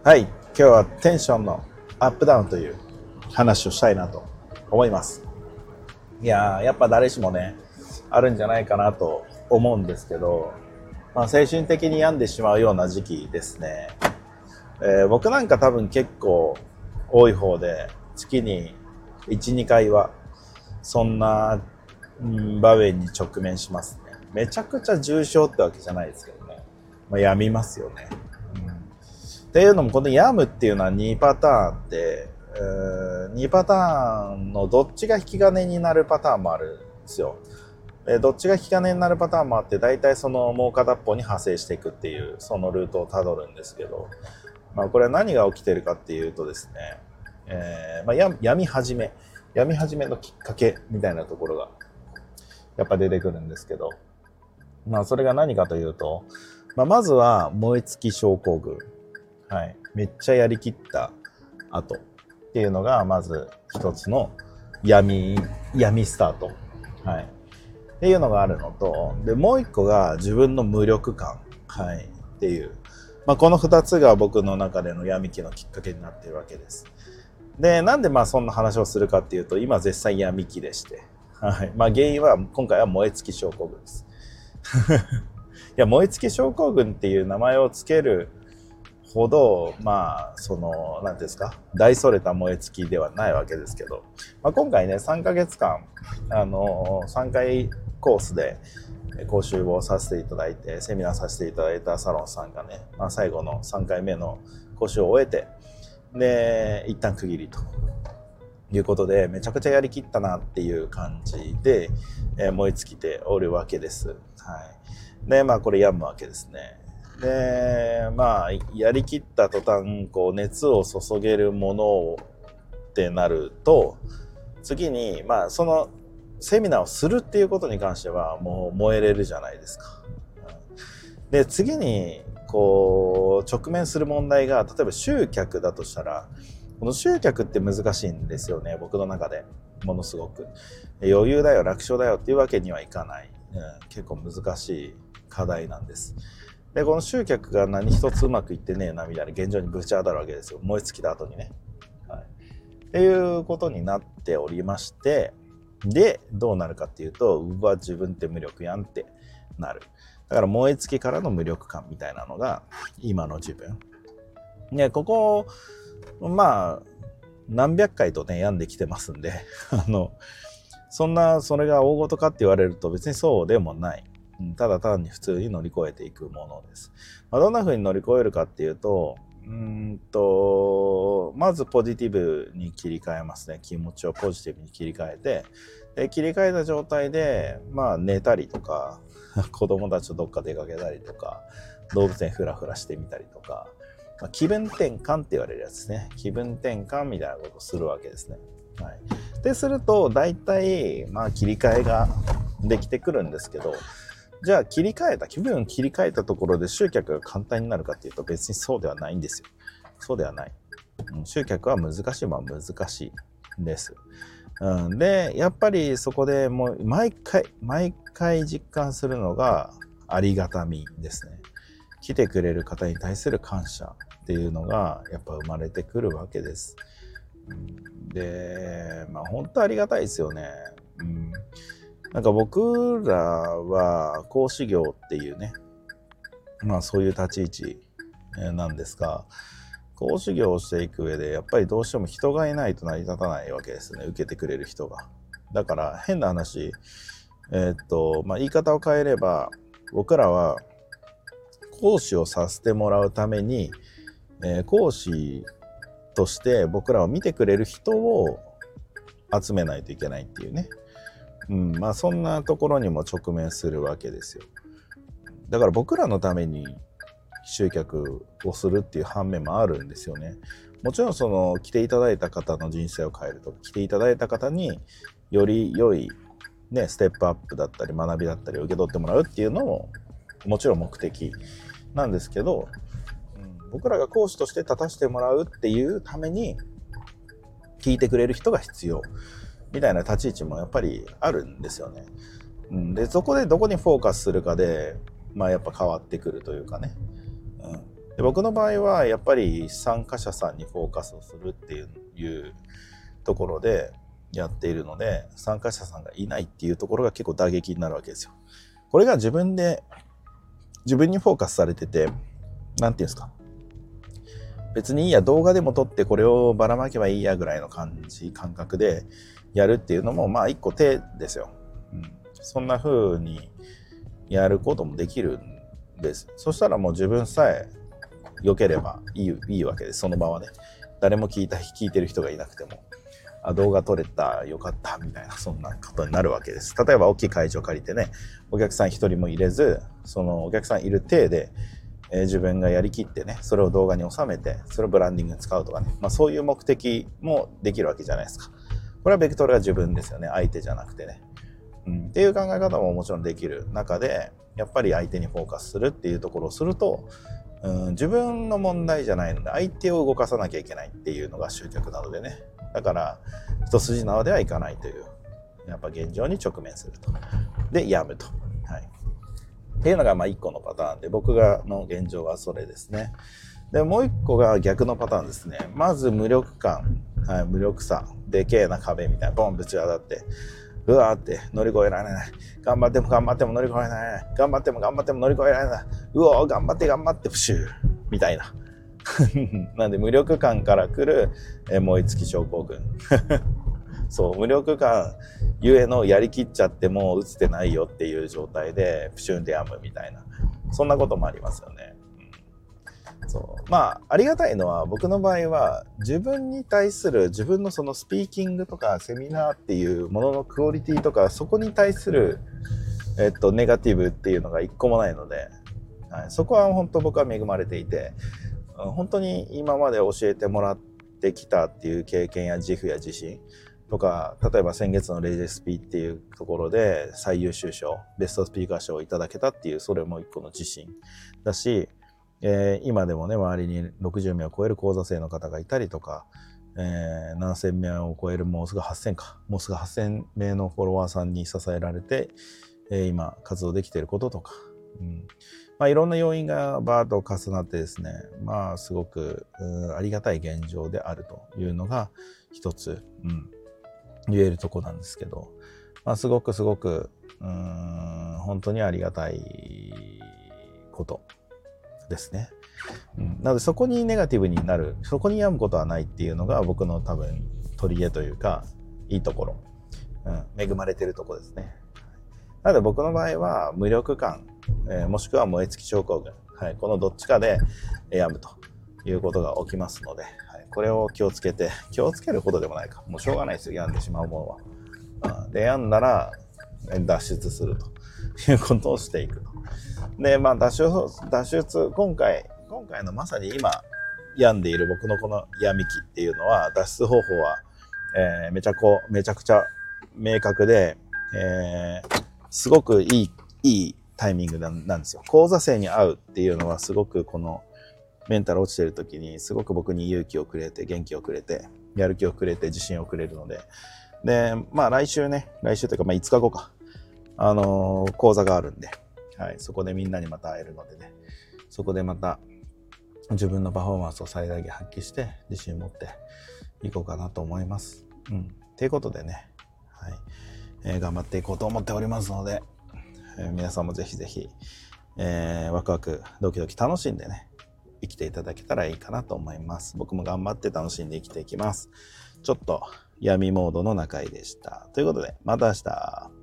はい、今日はテンションのアップダウンという話をしたいなと思います。いやー、やっぱ誰しもね、あるんじゃないかなと思うんですけど、精神的に病んでしまうような時期ですね。僕なんか多分結構多い方で、月に1、2回はそんな場面に直面しますね。めちゃくちゃ重症ってわけじゃないですけどね。病みますよね。っていうのもこの病むっていうのは2パターンで、2パターンのどっちが引き金になるパターンもあるんですよ。どっちが引き金になるパターンもあって、大体そのもう片っぽに派生していくっていうそのルートをたどるんですけど、これは何が起きてるかっていうとですね、病み始めのきっかけみたいなところがやっぱ出てくるんですけど、それが何かというと、まずは燃え尽き症候群、はい、めっちゃやりきった後っていうのがまず一つの闇スタート、はい、っていうのがあるのと、でもう一個が自分の無力感、はい、っていう、この二つが僕の中での闇期のきっかけになっているわけです。で、なんでそんな話をするかっていうと、今絶賛闇期でして、はい、原因は今回は燃え尽き症候群です。いや、燃え尽き症候群っていう名前をつけるほど、その、なんていうんですか、大それた燃え尽きではないわけですけど、今回ね、3ヶ月間、3回コースで講習をさせていただいて、セミナーさせていただいたサロンさんがね、最後の3回目の講習を終えて、で、一旦区切りということで、めちゃくちゃやりきったなっていう感じで、燃え尽きておるわけです。はい。で、これ病むわけですね。で、やりきった途端、こう、熱を注げるものってなると、次に、その、セミナーをするっていうことに関しては、もう燃えれるじゃないですか。で、次に、こう、直面する問題が、例えば集客だとしたら、この集客って難しいんですよね、僕の中で。ものすごく。余裕だよ、楽勝だよっていうわけにはいかない。結構難しい課題なんです。で、この集客が何一つうまくいってねえなみたいな現状にぶち当たるわけですよ。燃え尽きた後にね。はい。っていうことになっておりまして、で、どうなるかっていうと、自分って無力やんってなる。だから燃え尽きからの無力感みたいなのが今の自分。ね、ここ、何百回とね、病んできてますんで、それが大事かって言われると別にそうでもない。ただ単に普通に乗り越えていくものです。どんな風に乗り越えるかっていうと、まずポジティブに切り替えますね。気持ちをポジティブに切り替えて、で切り替えた状態で、寝たりとか、子供たちとどっか出かけたりとか、動物園フラフラしてみたりとか、気分転換って言われるやつですね。気分転換みたいなことをするわけですね。はい。ですると、大体、切り替えができてくるんですけど、じゃあ気分を切り替えたところで集客が簡単になるかっていうと別にそうではないんですよ。そうではない。集客は難しい難しいです。で、やっぱりそこでもう毎回実感するのがありがたみですね。来てくれる方に対する感謝っていうのがやっぱ生まれてくるわけです。で、本当ありがたいですよね。なんか僕らは講師業っていうね、そういう立ち位置なんですが、講師業をしていく上でやっぱりどうしても人がいないと成り立たないわけですね、受けてくれる人が。だから変な話、言い方を変えれば、僕らは講師をさせてもらうために、講師として僕らを見てくれる人を集めないといけないっていうね。そんなところにも直面するわけですよ。だから僕らのために集客をするっていう反面もあるんですよね。もちろんその来ていただいた方の人生を変えると、来ていただいた方により良いね、ステップアップだったり学びだったりを受け取ってもらうっていうのももちろん目的なんですけど、僕らが講師として立たせてもらうっていうために聞いてくれる人が必要みたいな立ち位置もやっぱりあるんですよね。で、そこでどこにフォーカスするかで、やっぱ変わってくるというかね。 で僕の場合はやっぱり参加者さんにフォーカスをするっていうところでやっているので、参加者さんがいないっていうところが結構打撃になるわけですよ。これが自分にフォーカスされてて、なんていうんですか、別にいいや、動画でも撮ってこれをばらまけばいいやぐらいの感覚でやるっていうのもまあ一個手ですよ。そんな風にやることもできるんです。そしたらもう自分さえ良ければいいわけです。その場はね、誰も聞いてる人がいなくても、動画撮れた、よかったみたいな、そんなことになるわけです。例えば大きい会場借りてね、お客さん一人も入れず、そのお客さんいる体で、自分がやりきってね、それを動画に収めて、それをブランディングに使うとかね、そういう目的もできるわけじゃないですか。これはベクトルが自分ですよね、相手じゃなくてね。っていう考え方ももちろんできる中で、やっぱり相手にフォーカスするっていうところをすると、自分の問題じゃないので、相手を動かさなきゃいけないっていうのが集客なのでね。だから一筋縄ではいかないという、やっぱ現状に直面すると。で、やむと。っていうのが一個のパターンで、僕の現状はそれですね。で、もう一個が逆のパターンですね。まず無力感、無力さ、でけえな壁みたいな、ボンぶち当たって、うわーって乗り越えられない。頑張っても乗り越えられない。頑張っても乗り越えられない。うおー、頑張って、プシューみたいな。なんで無力感から来る、燃え尽き症候群。そう、無力感ゆえのやりきっちゃっても打つてないよっていう状態でプシュンでやむみたいな、そんなこともありますよね。そうありがたいのは、僕の場合は自分に対する自分のそのスピーキングとかセミナーっていうもののクオリティとか、そこに対するネガティブっていうのが一個もないので、そこは本当僕は恵まれていて、本当に今まで教えてもらってきたっていう経験や自負や自信とか、例えば先月のレジスピっていうところで最優秀賞、ベストスピーカー賞をいただけたっていう、それも一個の自信だし、今でもね、周りに60名を超える講座生の方がいたりとか、何千名を超える、もうすぐ8000名のフォロワーさんに支えられて、今活動できていることとか、いろんな要因がバーッと重なってですね、すごくありがたい現状であるというのが一つ、言えるとこなんですけど、すごく本当にありがたいことですね。なのでそこにネガティブになる、そこに病むことはないっていうのが僕の多分取り柄というか、いいところ、恵まれてるところですね。なので僕の場合は無力感、もしくは燃え尽き症候群、このどっちかで病むということが起きますので、これを気をつけることでもないか、もうしょうがないですよ、病んでしまうものは。で、病んだら脱出するということをしていくと。で、脱出、今回のまさに今病んでいる僕のこの病み期っていうのは、脱出方法は、めちゃくちゃ明確で、すごくいいタイミングなんですよ。講座生に会うっていうのは、すごくこのメンタル落ちてる時にすごく僕に勇気をくれて、元気をくれて、やる気をくれて、自信をくれるので、で、来週というか5日後か、講座があるんで、そこでみんなにまた会えるのでね、そこでまた自分のパフォーマンスを最大限発揮して自信を持っていこうかなと思います。ということでね、頑張っていこうと思っておりますので、皆さんもぜひぜひ、ワクワクドキドキ楽しんでね、生きていただけたらいいかなと思います。僕も頑張って楽しんで生きていきます。ちょっと闇モードの中井でした。ということで、また明日。